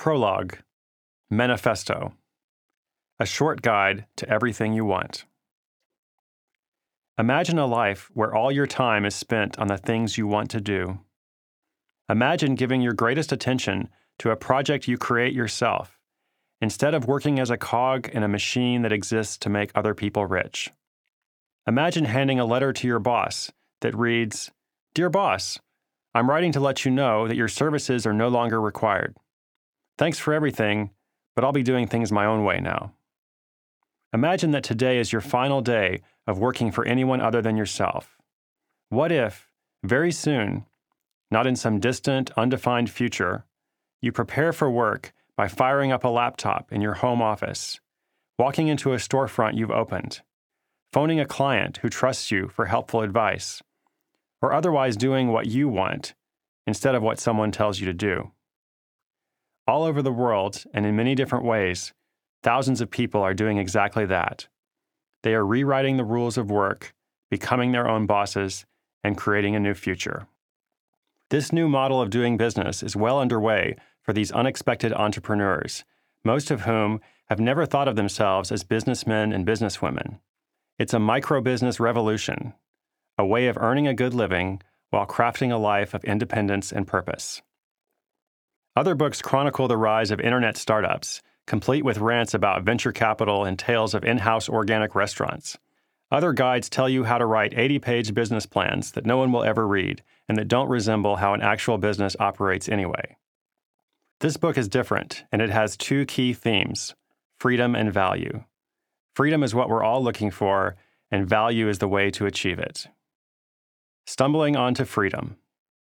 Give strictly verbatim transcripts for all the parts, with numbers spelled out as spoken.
Prologue. Manifesto. A short guide to everything you want. Imagine a life where all your time is spent on the things you want to do. Imagine giving your greatest attention to a project you create yourself, instead of working as a cog in a machine that exists to make other people rich. Imagine handing a letter to your boss that reads, "Dear boss, I'm writing to let you know that your services are no longer required. Thanks for everything, but I'll be doing things my own way now." Imagine that today is your final day of working for anyone other than yourself. What if, very soon, not in some distant, undefined future, you prepare for work by firing up a laptop in your home office, walking into a storefront you've opened, phoning a client who trusts you for helpful advice, or otherwise doing what you want instead of what someone tells you to do. All over the world, and in many different ways, thousands of people are doing exactly that. They are rewriting the rules of work, becoming their own bosses, and creating a new future. This new model of doing business is well underway for these unexpected entrepreneurs, most of whom have never thought of themselves as businessmen and businesswomen. It's a micro-business revolution, a way of earning a good living while crafting a life of independence and purpose. Other books chronicle the rise of internet startups, complete with rants about venture capital and tales of in-house organic restaurants. Other guides tell you how to write eighty-page business plans that no one will ever read and that don't resemble how an actual business operates anyway. This book is different, and it has two key themes: freedom and value. Freedom is what we're all looking for, and value is the way to achieve it. Stumbling onto freedom.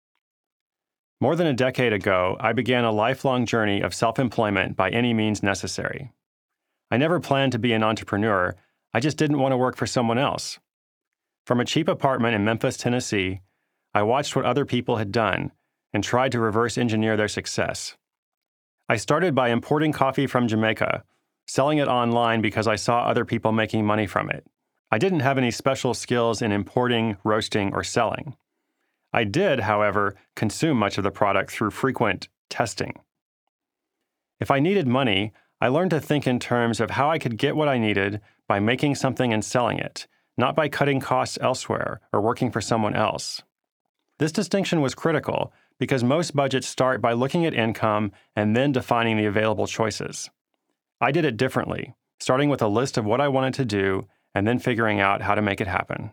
More than a decade ago, I began a lifelong journey of self-employment by any means necessary. I never planned to be an entrepreneur, I just didn't want to work for someone else. From a cheap apartment in Memphis, Tennessee, I watched what other people had done and tried to reverse engineer their success. I started by importing coffee from Jamaica, selling it online because I saw other people making money from it. I didn't have any special skills in importing, roasting, or selling. I did, however, consume much of the product through frequent testing. If I needed money, I learned to think in terms of how I could get what I needed by making something and selling it, not by cutting costs elsewhere or working for someone else. This distinction was critical because most budgets start by looking at income and then defining the available choices. I did it differently, starting with a list of what I wanted to do and then figuring out how to make it happen.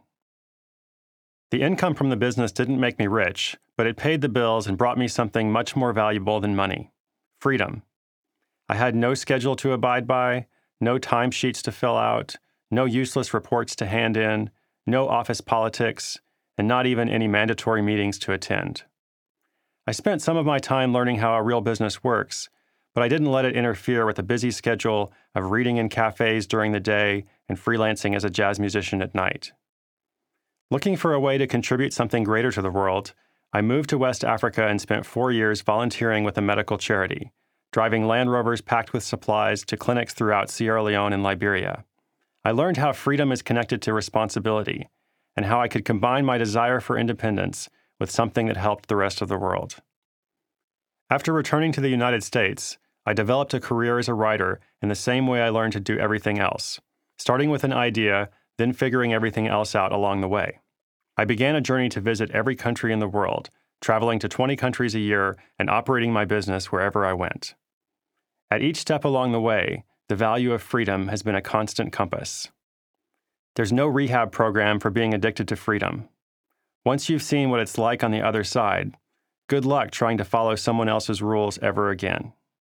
The income from the business didn't make me rich, but it paid the bills and brought me something much more valuable than money: freedom. I had no schedule to abide by, no timesheets to fill out, no useless reports to hand in, no office politics, and not even any mandatory meetings to attend. I spent some of my time learning how a real business works, but I didn't let it interfere with a busy schedule of reading in cafes during the day and freelancing as a jazz musician at night. Looking for a way to contribute something greater to the world, I moved to West Africa and spent four years volunteering with a medical charity, driving Land Rovers packed with supplies to clinics throughout Sierra Leone and Liberia. I learned how freedom is connected to responsibility, and how I could combine my desire for independence with something that helped the rest of the world. After returning to the United States, I developed a career as a writer in the same way I learned to do everything else, starting with an idea, then figuring everything else out along the way. I began a journey to visit every country in the world, traveling to twenty countries a year and operating my business wherever I went. At each step along the way, the value of freedom has been a constant compass. There's no rehab program for being addicted to freedom. Once you've seen what it's like on the other side, good luck trying to follow someone else's rules ever again.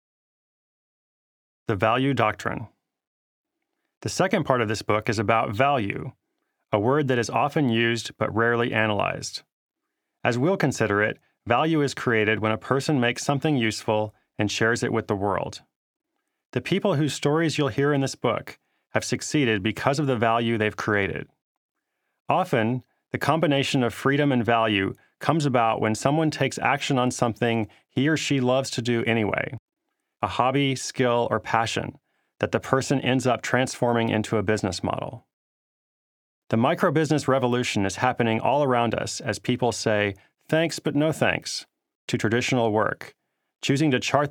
The Value Doctrine. The second part of this book is about value, a word that is often used but rarely analyzed. As we'll consider it, value is created when a person makes something useful and shares it with the world. The people whose stories you'll hear in this book have succeeded because of the value they've created. Often, the combination of freedom and value comes about when someone takes action on something he or she loves to do anyway, a hobby, skill, or passion that the person ends up transforming into a business model. The micro-business revolution is happening all around us as people say, "Thanks, but no thanks," to traditional work, choosing to chart